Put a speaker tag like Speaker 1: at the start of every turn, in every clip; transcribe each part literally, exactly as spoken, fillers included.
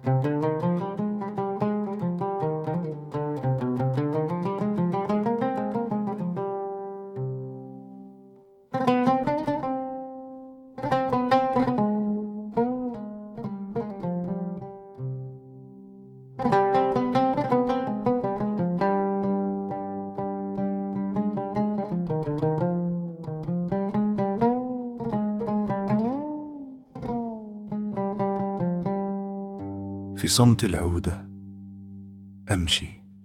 Speaker 1: في صمت العودة أمشي،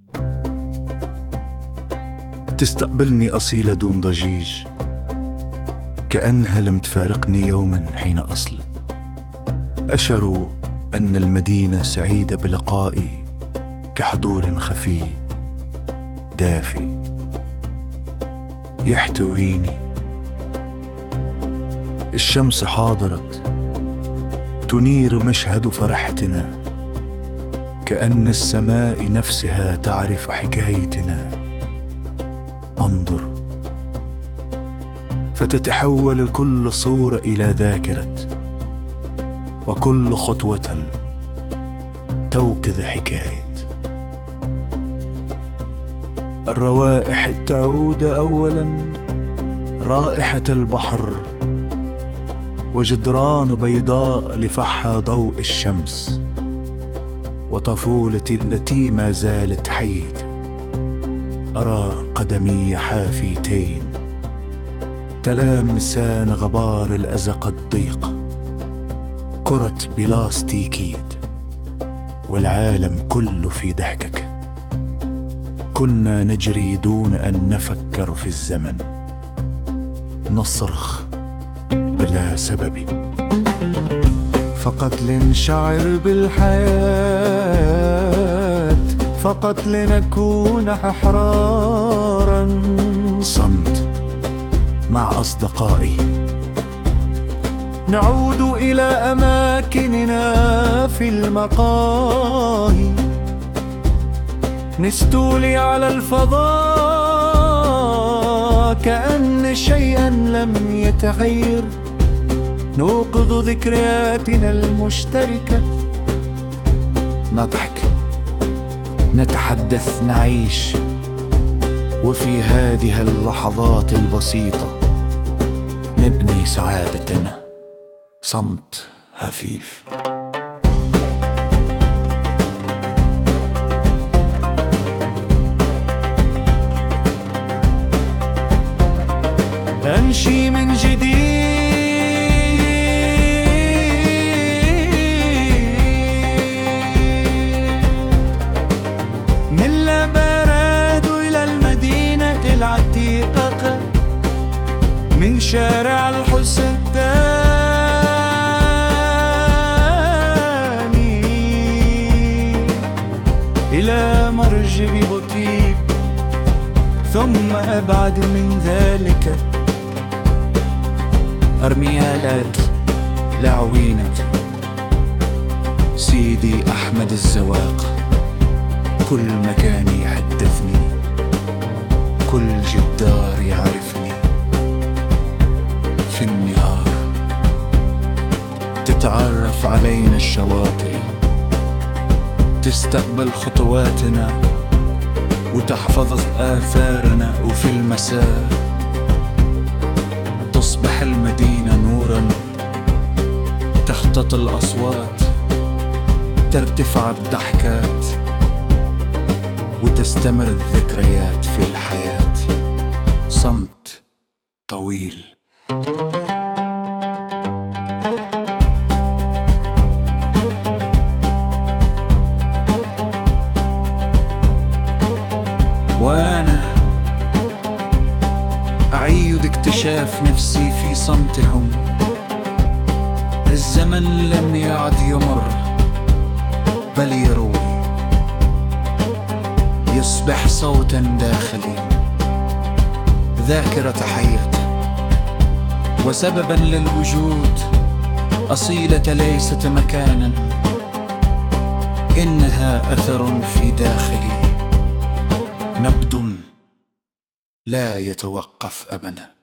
Speaker 1: تستقبلني أصيلة دون ضجيج، كأنها لم تفارقني يوما حين أصل. أشعر أن المدينة سعيدة بلقائي كحضور خفي دافي يحتويني. الشمس حاضرت تنير مشهد فرحتنا، كأن السماء نفسها تعرف حكايتنا. انظر فتتحول كل صورة إلى ذاكرة، وكل خطوة توكذ حكاية. الروائح تعود أولا، رائحة البحر وجدران بيضاء لفحها ضوء الشمس، وطفولتي التي ما زالت حية. أرى قدمي حافيتين تلامسان غبار الأزقة الضيقة، كرة بلاستيكية، والعالم كله في ضحكك. كنا نجري دون أن نفكر في الزمن، نصرخ بلا سبب، فقط لنشعر بالحياة، فقط لنكون أحرارا. صمت مع أصدقائي، نعود إلى أماكننا في المقاهي، نستولي على الفضاء كأن شيئا لم يتغير، نوقظ ذكرياتنا المشتركة، نضحك، نتحدث، نعيش. وفي هذه اللحظات البسيطة نبني سعادتنا. صمت خفيف. أمشي من جديد، من لبراد إلى المدينة العتيقة، من شارع الحسين إلى مرجب بوتيك، ثم أبعد من ذلك أرميالات لعوينة سيدي أحمد الزواق. كل مكان يحدثني، كل جدار يعرفني. في النهار تتعرف علينا الشواطئ، تستقبل خطواتنا وتحفظ آثارنا. وفي المساء تصبح المدينة نورا، تختطي الأصوات، ترتفع الضحكات، وتستمر الذكريات في الحياة. صمت طويل. وأنا أعيد اكتشاف نفسي في صمتهم. الزمن لم يعد يمر بل يروي، يصبح صوتا داخلي، ذاكرة حياة وسببا للوجود. أصيلة ليست مكانا، إنها أثر في داخلي، نبض لا يتوقف أبدا.